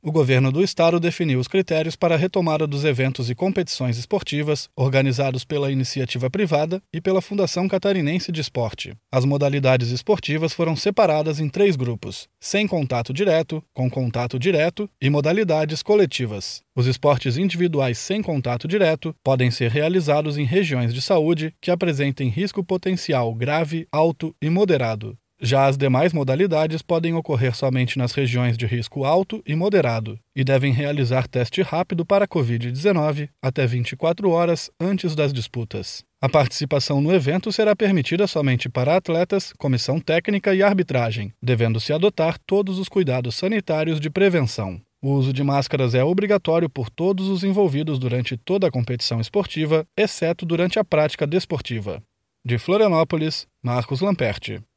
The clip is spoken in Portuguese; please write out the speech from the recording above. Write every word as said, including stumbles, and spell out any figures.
O governo do estado definiu os critérios para a retomada dos eventos e competições esportivas organizados pela iniciativa privada e pela Fundação Catarinense de Esporte. As modalidades esportivas foram separadas em três grupos: sem contato direto, com contato direto e modalidades coletivas. Os esportes individuais sem contato direto podem ser realizados em regiões de saúde que apresentem risco potencial grave, alto e moderado. Já as demais modalidades podem ocorrer somente nas regiões de risco alto e moderado e devem realizar teste rápido para a covid dezenove até vinte e quatro horas antes das disputas. A participação no evento será permitida somente para atletas, comissão técnica e arbitragem, devendo-se adotar todos os cuidados sanitários de prevenção. O uso de máscaras é obrigatório por todos os envolvidos durante toda a competição esportiva, exceto durante a prática desportiva. De Florianópolis, Marcos Lamperti.